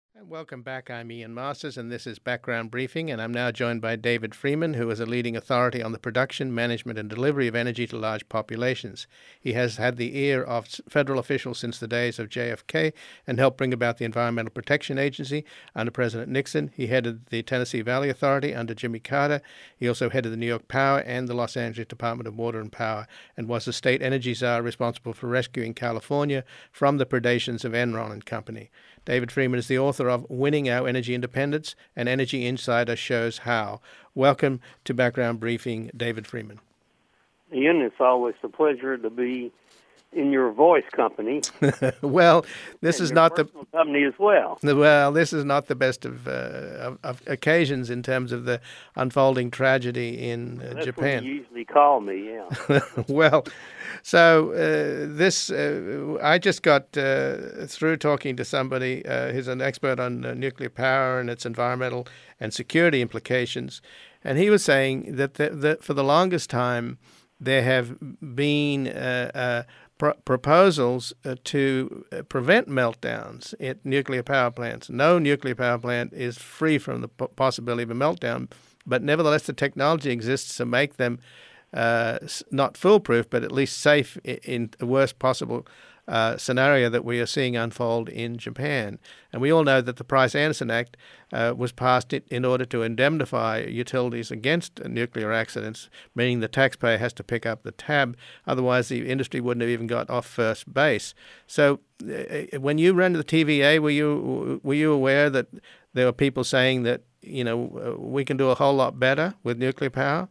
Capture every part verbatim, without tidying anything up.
Welcome back. I'm Ian Masters, and this is Background Briefing. And I'm now joined by David Freeman, who is a leading authority on the production, management, and delivery of energy to large populations. He has had the ear of federal officials since the days of J F K and helped bring about the Environmental Protection Agency under President Nixon. He headed the Tennessee Valley Authority under Jimmy Carter. He also headed the New York Power and the Los Angeles Department of Water and Power, and was the state energy czar responsible for rescuing California from the predations of Enron and Company. David Freeman is the author of Winning Our Energy Independence, and Energy Insider Shows How. Welcome to Background Briefing, David Freeman. Ian, it's always a pleasure to be in your voice company. Well, this and is your not the company as well. Well, this is not the best of, uh, of, of occasions in terms of the unfolding tragedy in uh, That's Japan. What you usually call me, yeah. Well, so uh, this uh, I just got uh, through talking to somebody uh, who's an expert on uh, nuclear power and its environmental and security implications, and he was saying that the, that for the longest time there have been uh, uh, Pro- proposals uh, to uh, prevent meltdowns at nuclear power plants. No nuclear power plant is free from the p- possibility of a meltdown, but nevertheless the technology exists to make them uh, not foolproof, but at least safe in, in the worst possible uh, scenario that we are seeing unfold in Japan. And we all know that the Price-Anderson Act uh, was passed in order to indemnify utilities against nuclear accidents, meaning the taxpayer has to pick up the tab. Otherwise, the industry wouldn't have even got off first base. So uh, when you ran the T V A, were you were you aware that there were people saying that, you know, uh, we can do a whole lot better with nuclear power?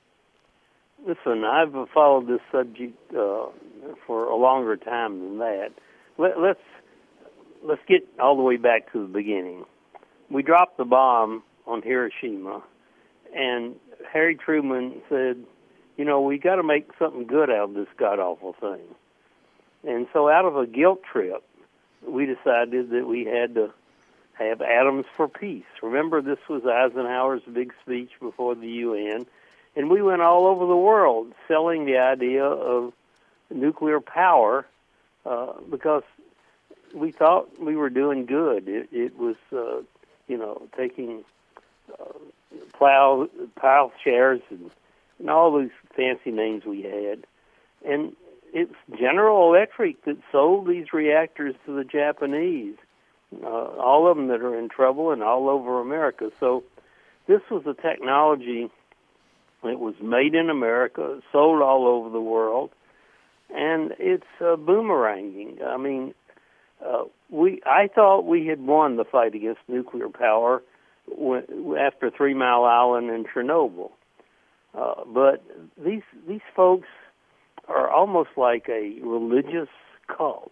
Listen, I've followed this subject uh, for a longer time than that. Let, let's let's get all the way back to the beginning. We dropped the bomb on Hiroshima, and Harry Truman said, you know, we got to make something good out of this god-awful thing. And so out of a guilt trip, we decided that we had to have atoms for peace. Remember, this was Eisenhower's big speech before the U N, and we went all over the world selling the idea of nuclear power uh, because we thought we were doing good. It, it was, uh, you know, taking uh, plow, plow shares and, and all these fancy names we had. And it's General Electric that sold these reactors to the Japanese, uh, all of them that are in trouble and all over America. So this was a technology that was made in America, sold all over the world, and it's uh, boomeranging. I mean, uh, we I thought we had won the fight against nuclear power when, after Three Mile Island and Chernobyl, uh, but these these folks are almost like a religious cult.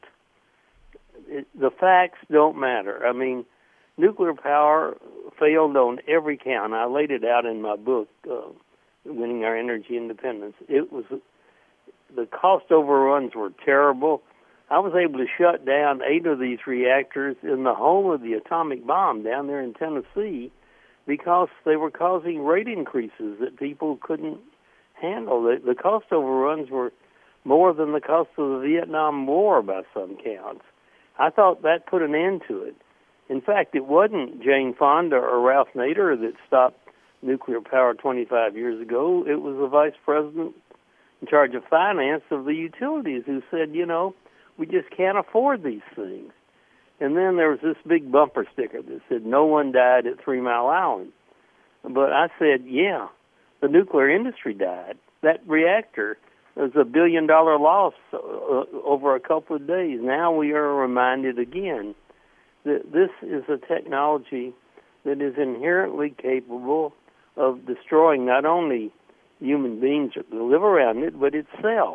It, the facts don't matter. I mean, nuclear power failed on every count. I laid it out in my book, uh, Winning Our Energy Independence. It was the cost overruns were terrible. I was able to shut down eight of these reactors in the home of the atomic bomb down there in Tennessee because they were causing rate increases that people couldn't handle. The, the cost overruns were more than the cost of the Vietnam War by some counts. I thought that put an end to it. In fact, it wasn't Jane Fonda or Ralph Nader that stopped nuclear power twenty-five years ago. It was the vice president in charge of finance of the utilities who said, you know, we just can't afford these things. And then there was this big bumper sticker that said, no one died at Three Mile Island. But I said, yeah, the nuclear industry died. That reactor was a billion-dollar loss uh, over a couple of days. Now we are reminded again that this is a technology that is inherently capable of destroying not only human beings that live around it, but itself.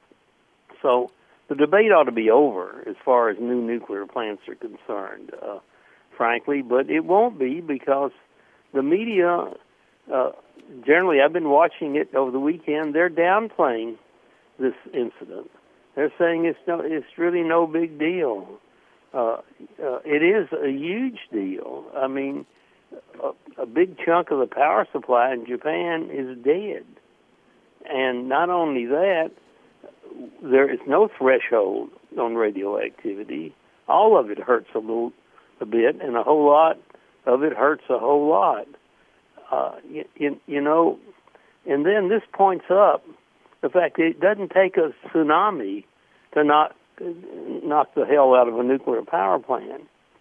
So the debate ought to be over as far as new nuclear plants are concerned, uh, frankly, but it won't be because the media, uh, generally, I've been watching it over the weekend, they're downplaying this incident. They're saying it's no, it's really no big deal. Uh, uh, it is a huge deal. I mean, a, a big chunk of the power supply in Japan is dead. And not only that, there is no threshold on radioactivity. All of it hurts a little a bit, and a whole lot of it hurts a whole lot. Uh, you, you, you know, and then this points up the fact that it doesn't take a tsunami to not knock the hell out of a nuclear power plant.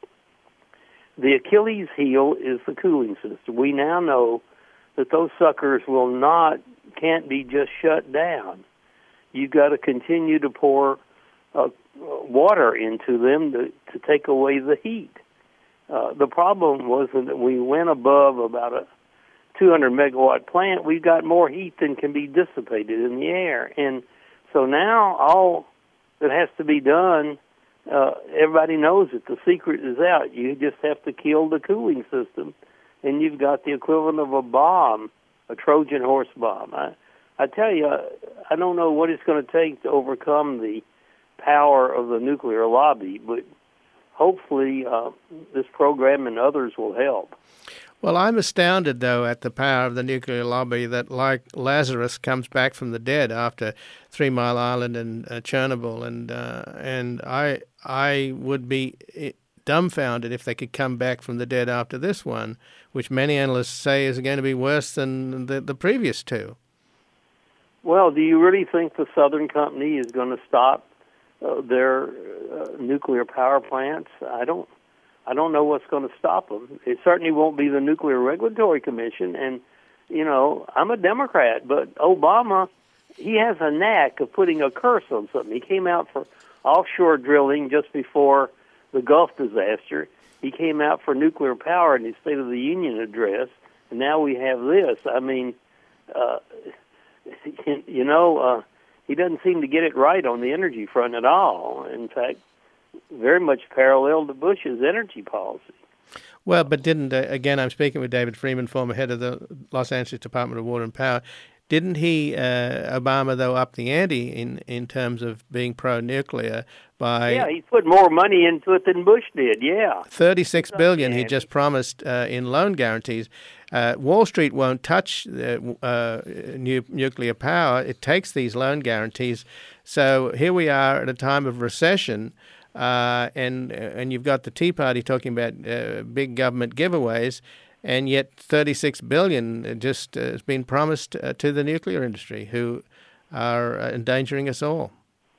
The Achilles heel is the cooling system. We now know that those suckers will not, can't be just shut down. You've got to continue to pour uh, water into them to, to take away the heat. Uh, the problem was that we went above about a two hundred megawatt plant, we've got more heat than can be dissipated in the air. And so now all that has to be done, uh, everybody knows it. The secret is out. You just have to kill the cooling system, and you've got the equivalent of a bomb, a Trojan horse bomb. I, I tell you, I don't know what it's going to take to overcome the power of the nuclear lobby, but hopefully uh, this program and others will help. Well, I'm astounded, though, at the power of the nuclear lobby that, like Lazarus, comes back from the dead after Three Mile Island and uh, Chernobyl, and uh, and I I would be dumbfounded if they could come back from the dead after this one, which many analysts say is going to be worse than the, the previous two. Well, do you really think the Southern Company is going to stop uh, their uh, nuclear power plants? I don't. I don't know what's going to stop them. It certainly won't be the Nuclear Regulatory Commission. And, you know, I'm a Democrat, but Obama, he has a knack of putting a curse on something. He came out for offshore drilling just before the Gulf disaster. He came out for nuclear power in his State of the Union address, and now we have this. I mean, uh, you know, uh, he doesn't seem to get it right on the energy front at all. In fact, very much parallel to Bush's energy policy. Well, but didn't, uh, again, I'm speaking with David Freeman, former head of the Los Angeles Department of Water and Power. Didn't he, uh, Obama, though, up the ante in, in terms of being pro-nuclear by... Yeah, he put more money into it than Bush did, yeah. thirty-six billion dollars he just promised uh, in loan guarantees. Uh, Wall Street won't touch uh, uh, nu- nuclear power. It takes these loan guarantees. So here we are at a time of recession. Uh, and and you've got the Tea Party talking about uh, big government giveaways, and yet thirty-six billion dollars just uh, has been promised uh, to the nuclear industry, who are uh, endangering us all.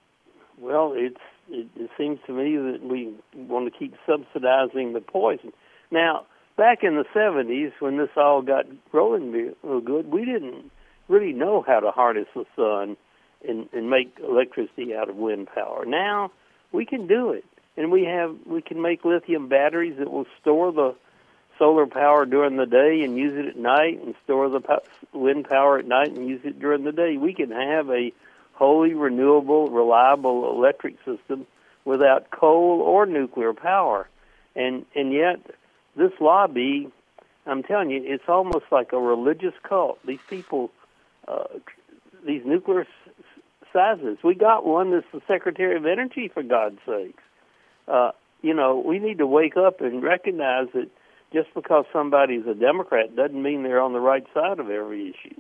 Well, it's it, it seems to me that we want to keep subsidizing the poison. Now, back in the seventies, when this all got rolling real good, we didn't really know how to harness the sun and, and make electricity out of wind power. Now we can do it, and we have we can make lithium batteries that will store the solar power during the day and use it at night, and store the po- wind power at night and use it during the day. We can have a wholly renewable, reliable electric system without coal or nuclear power. And and yet, this lobby, I'm telling you, it's almost like a religious cult. These people, uh, these nuclear sizes. We got one that's the Secretary of Energy, for God's sakes. Uh, you know, we need to wake up and recognize that just because somebody's a Democrat doesn't mean they're on the right side of every issue.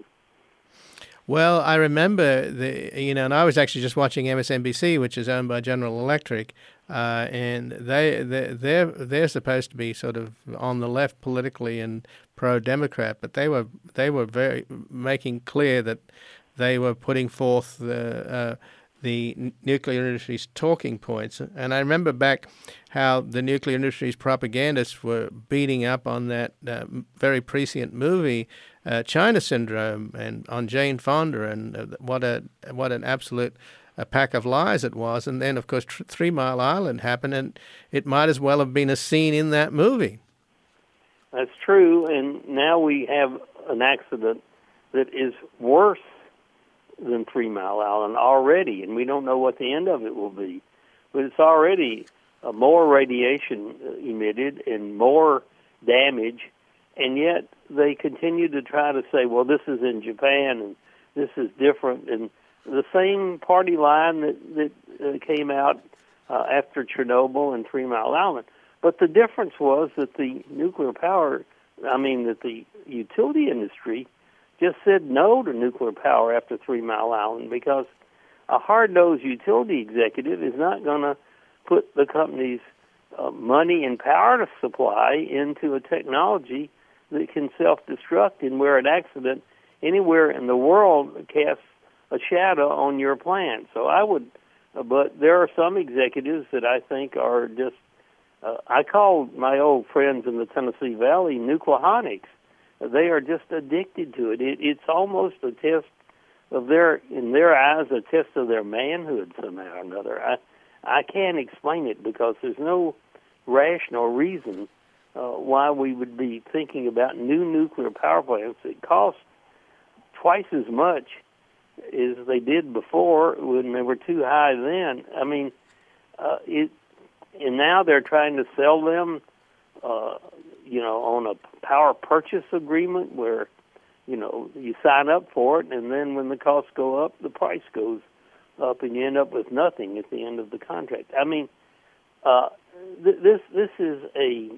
Well, I remember, the you know, and I was actually just watching M S N B C, which is owned by General Electric, uh, and they, they, they're, they're supposed to be sort of on the left politically and pro-Democrat, but they were, they were very making clear that they were putting forth the uh, the n- nuclear industry's talking points. And I remember back how the nuclear industry's propagandists were beating up on that uh, very prescient movie, uh, China Syndrome, and on Jane Fonda, and uh, what a what an absolute a pack of lies it was. And then, of course, tr- Three Mile Island happened, and it might as well have been a scene in that movie. That's true, and now we have an accident that is worse than Three Mile Island already, and we don't know what the end of it will be. But it's already uh, more radiation emitted and more damage, and yet they continue to try to say, well, this is in Japan and this is different, and the same party line that, that uh, came out uh, after Chernobyl and Three Mile Island. But the difference was that the nuclear power, I mean, that the utility industry just said no to nuclear power after Three Mile Island, because a hard-nosed utility executive is not going to put the companies uh, money and power to supply into a technology that can self-destruct, and where an accident anywhere in the world casts a shadow on your plan. So I would, uh, but there are some executives that I think are just, uh, I call my old friends in the Tennessee Valley nucleohonics. They are just addicted to it. it. It's almost a test of their, in their eyes, a test of their manhood somehow or another. I, I can't explain it because there's no rational reason uh, why we would be thinking about new nuclear power plants that cost twice as much as they did before when they were too high then. I mean, uh, it, and now they're trying to sell them, uh, you know, on a power purchase agreement where, you know, you sign up for it, and then when the costs go up, the price goes up, and you end up with nothing at the end of the contract. I mean, uh, th- this this is a,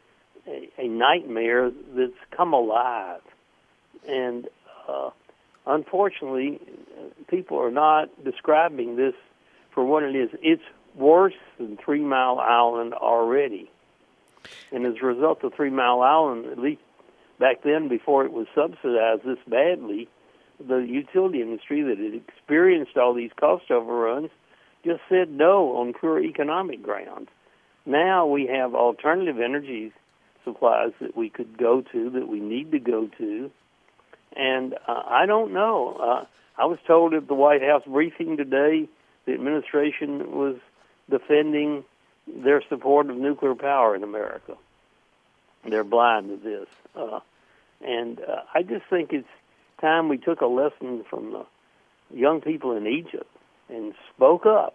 a a nightmare that's come alive, and uh, unfortunately, people are not describing this for what it is. It's worse than Three Mile Island already, and as a result of Three Mile Island, at least back then, before it was subsidized this badly, the utility industry that had experienced all these cost overruns just said no on pure economic grounds. Now we have alternative energy supplies that we could go to, that we need to go to, and uh, I don't know. Uh, I was told at the White House briefing today the administration was defending their support of nuclear power in America. They're blind to this. Uh, and uh, I just think it's time we took a lesson from the young people in Egypt and spoke up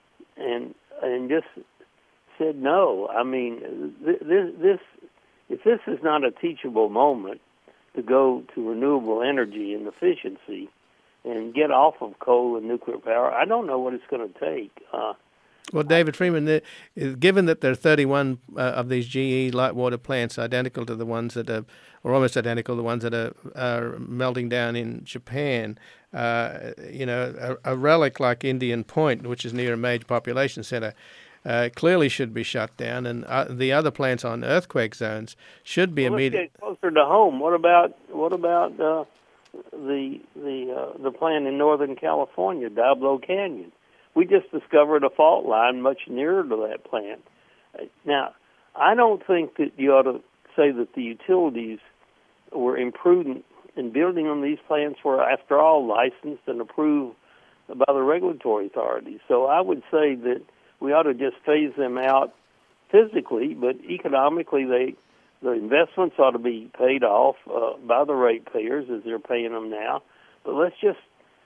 and and just said no. I mean, th- this, this if this is not a teachable moment to go to renewable energy and efficiency and get off of coal and nuclear power, I don't know what it's going to take. Uh, Well, David Freeman, the, given that there are thirty-one uh, of these G E light water plants identical to the ones that are, or almost identical to the ones that are, are melting down in Japan, uh, you know, a, a relic like Indian Point, which is near a major population center, uh, clearly should be shut down, and uh, the other plants on earthquake zones should be well, immediate. Let's get closer to home. What about what about uh, the the uh, the plant in Northern California, Diablo Canyon? We just discovered a fault line much nearer to that plant. Now, I don't think that you ought to say that the utilities were imprudent in building on these plants were, after all, licensed and approved by the regulatory authorities. So I would say that we ought to just phase them out physically, but economically, they the investments ought to be paid off uh, by the ratepayers as they're paying them now. But let's just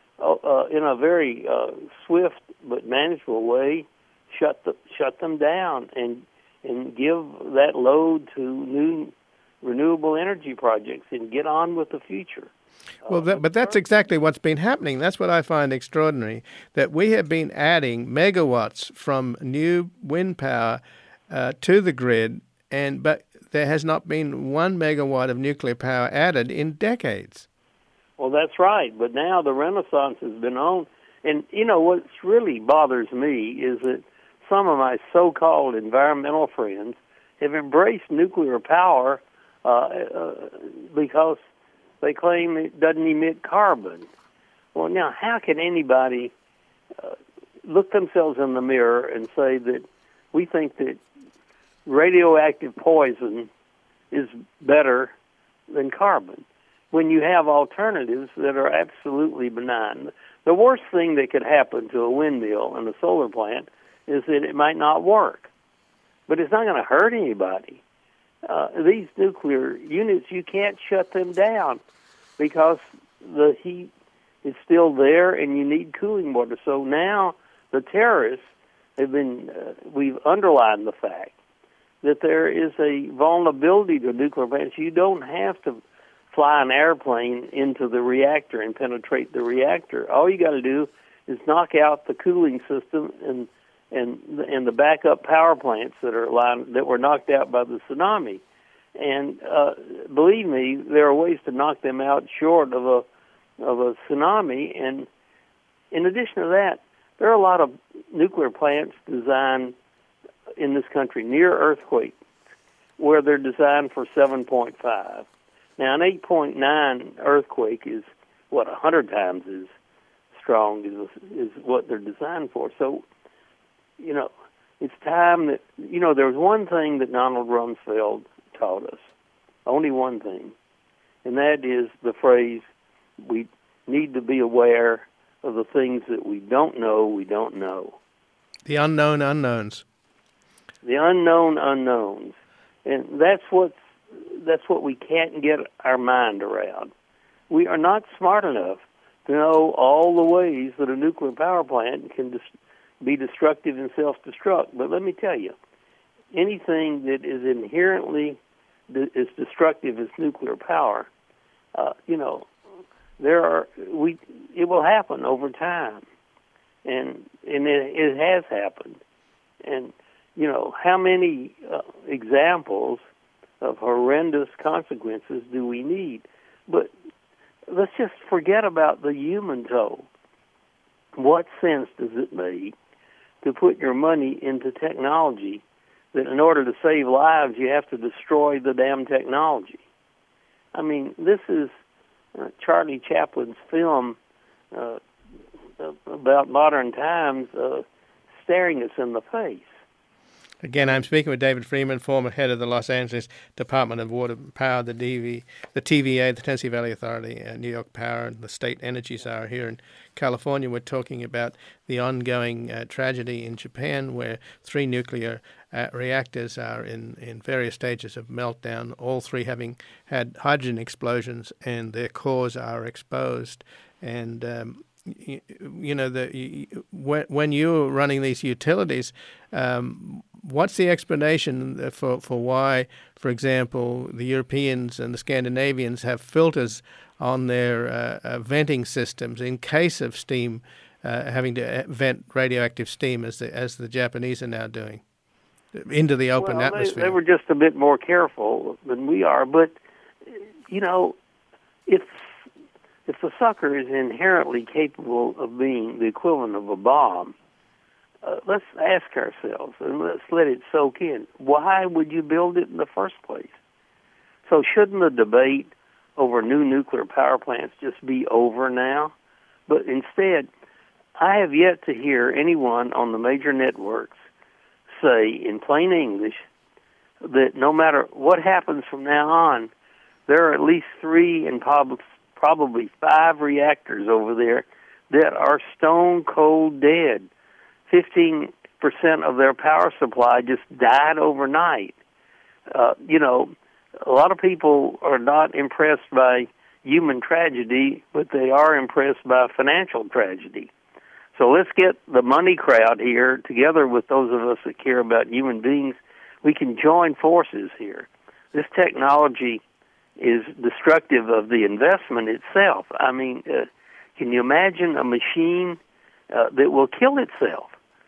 Uh, in a very uh, swift but manageable way, shut the, shut them down and and give that load to new renewable energy projects and get on with the future. Well, that, but that's exactly what's been happening. That's what I find extraordinary, that we have been adding megawatts from new wind power uh, to the grid, and but there has not been one megawatt of nuclear power added in decades. Well, that's right, but now the Renaissance has been on, and, you know, what really bothers me is that some of my so-called environmental friends have embraced nuclear power uh, uh, because they claim it doesn't emit carbon. Well, now, how can anybody uh, look themselves in the mirror and say that we think that radioactive poison is better than carbon, when you have alternatives that are absolutely benign? The worst thing that could happen to a windmill and a solar plant is that it might not work. But it's not going to hurt anybody. Uh, these nuclear units, you can't shut them down because the heat is still there and you need cooling water. So now the terrorists have been, uh, we've underlined the fact that there is a vulnerability to nuclear plants. You don't have to fly an airplane into the reactor and penetrate the reactor. All you got to do is knock out the cooling system and and and the backup power plants that are lined, that were knocked out by the tsunami. And uh, believe me, there are ways to knock them out short of a of a tsunami. And in addition to that, there are a lot of nuclear plants designed in this country near earthquakes where they're designed for seven point five. Now, an eight point nine earthquake is, what, one hundred times as strong as is what they're designed for. So, you know, it's time that, you know, there was one thing that Donald Rumsfeld taught us, only one thing, and that is the phrase, we need to be aware of the things that we don't know we don't know. The unknown unknowns. The unknown unknowns. And that's what, that's what we can't get our mind around. We are not smart enough to know all the ways that a nuclear power plant can dis- be destructive and self-destruct. But let me tell you, anything that is inherently de- as destructive as nuclear power, uh, you know, there are we. It will happen over time, and and it, it has happened. And you know, how many uh, examples of horrendous consequences do we need? But let's just forget about the human toll. What sense does it make to put your money into technology that in order to save lives you have to destroy the damn technology? I mean, this is uh, Charlie Chaplin's film uh, about modern times uh, staring us in the face. Again, I'm speaking with David Freeman, former head of the Los Angeles Department of Water and Power, the D V, the T V A, the Tennessee Valley Authority, uh, New York Power, and the State Energy Czar here in California. We're talking about the ongoing uh, tragedy in Japan, where three nuclear uh, reactors are in, in various stages of meltdown, all three having had hydrogen explosions, and their cores are exposed. And um, you, you know, the you, when when you're running these utilities, um, what's the explanation for, for why, for example, the Europeans and the Scandinavians have filters on their uh, uh, venting systems in case of steam, uh, having to vent radioactive steam as the as the Japanese are now doing into the open well, atmosphere? They, they were just a bit more careful than we are, but you know, if if the sucker is inherently capable of being the equivalent of a bomb, Uh, let's ask ourselves, and let's let it soak in. Why would you build it in the first place? So shouldn't the debate over new nuclear power plants just be over now? But instead, I have yet to hear anyone on the major networks say in plain English that no matter what happens from now on, there are at least three and prob- probably five reactors over there that are stone cold dead. fifteen percent of their power supply just died overnight. Uh, you know, a lot of people are not impressed by human tragedy, but they are impressed by financial tragedy. So let's get the money crowd here together with those of us that care about human beings. We can join forces here. This technology is destructive of the investment itself. I mean, uh, can you imagine a machine uh, that will kill itself?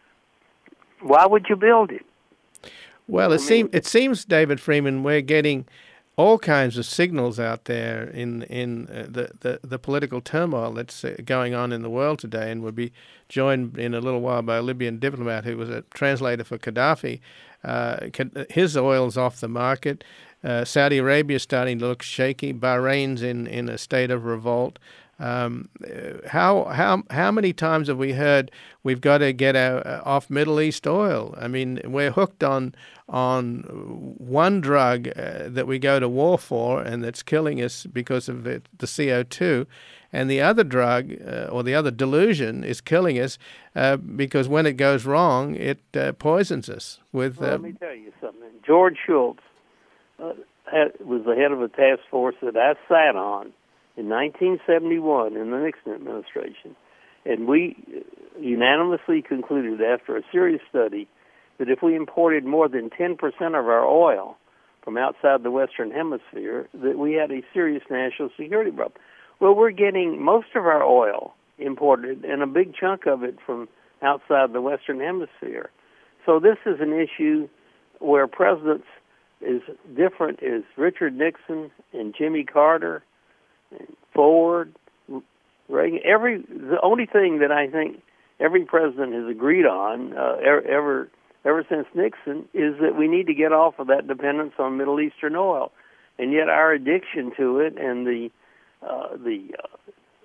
Why would you build it? Well, it, I mean, seem, it seems, David Freeman, we're getting all kinds of signals out there in in uh, the, the, the political turmoil that's uh, going on in the world today, and we'll be joined in a little while by a Libyan diplomat who was a translator for Gaddafi. Uh, his oil's off the market. Uh, Saudi Arabia is starting to look shaky. Bahrain's in, in a state of revolt. Um, how how how many times have we heard we've got to get our, uh, off Middle East oil? I mean, we're hooked on on one drug uh, that we go to war for, and that's killing us because of it, the C O two, and the other drug uh, or the other delusion is killing us uh, because when it goes wrong, it uh, poisons us. With uh, well, let me tell you something. George Shultz uh, had, was the head of a task force that I sat on in nineteen seventy-one in the Nixon administration, and we unanimously concluded after a serious study that if we imported more than ten percent of our oil from outside the Western Hemisphere, that we had a serious national security problem. Well, we're getting most of our oil imported, and a big chunk of it from outside the Western Hemisphere. So this is an issue where presidents as different as Richard Nixon and Jimmy Carter, Ford, Reagan, every the only thing that I think every president has agreed on uh, ever ever since Nixon, is that we need to get off of that dependence on Middle Eastern oil. And yet our addiction to it and the uh, the uh,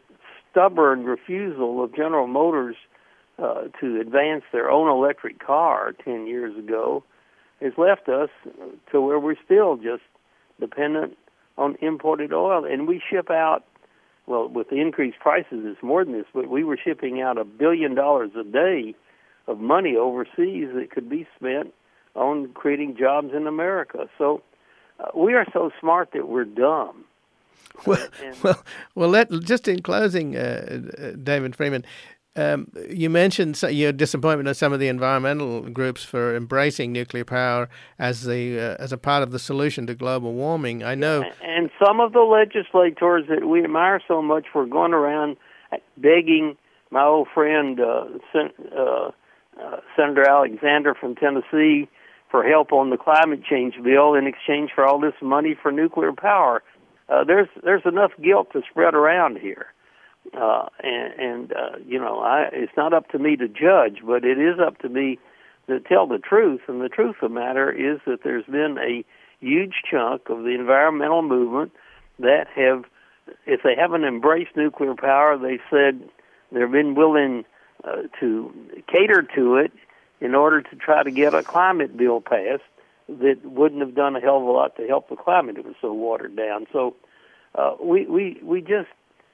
stubborn refusal of General Motors uh, to advance their own electric car ten years ago has left us to where we're still just dependent on imported oil. And we ship out, well, with the increased prices, it's more than this, but we were shipping out a billion dollars a day of money overseas that could be spent on creating jobs in America. So uh, we are so smart that we're dumb. Well, Uh, and- well, well. Let just in closing, uh, uh, David Freeman, um, you mentioned so- your disappointment of some of the environmental groups for embracing nuclear power as the uh, as a part of the solution to global warming. I know. And some of the legislators that we admire so much were going around begging my old friend uh, Sen- uh, uh, Senator Alexander from Tennessee for help on the climate change bill in exchange for all this money for nuclear power. Uh, there's there's enough guilt to spread around here, uh, and, and uh, you know, I, it's not up to me to judge, but it is up to me to tell the truth. And the truth of the matter is that there's been a huge chunk of the environmental movement that have, if they haven't embraced nuclear power, they said they've been willing uh, to cater to it in order to try to get a climate bill passed that wouldn't have done a hell of a lot to help the climate. It was so watered down. So uh, we, we, we just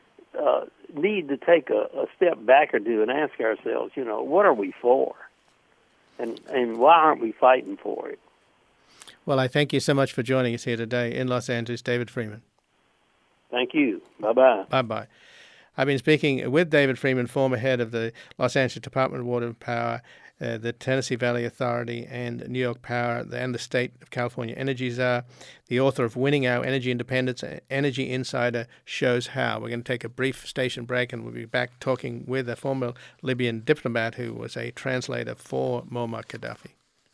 uh, need to take a, a step back or two and ask ourselves, you know, what are we for? And, and why aren't we fighting for it? Well, I thank you so much for joining us here today in Los Angeles, David Freeman. Thank you. Bye-bye. Bye-bye. I've been speaking with David Freeman, former head of the Los Angeles Department of Water and Power, uh, the Tennessee Valley Authority, and New York Power, and the state of California Energy Czar, the author of Winning Our Energy Independence. Energy Insider shows how. We're going to take a brief station break, and we'll be back talking with a former Libyan diplomat who was a translator for Muammar Gaddafi.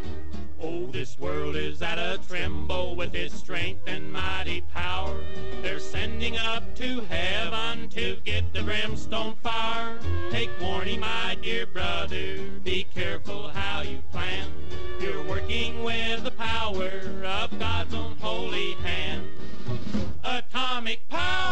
Oh, this world is at a tremble with its strength and mighty power. They're sending up to heaven to get the brimstone fire. Take warning, my dear brother, be careful how you plan. You're working with the power of God's own holy hand. Atomic power.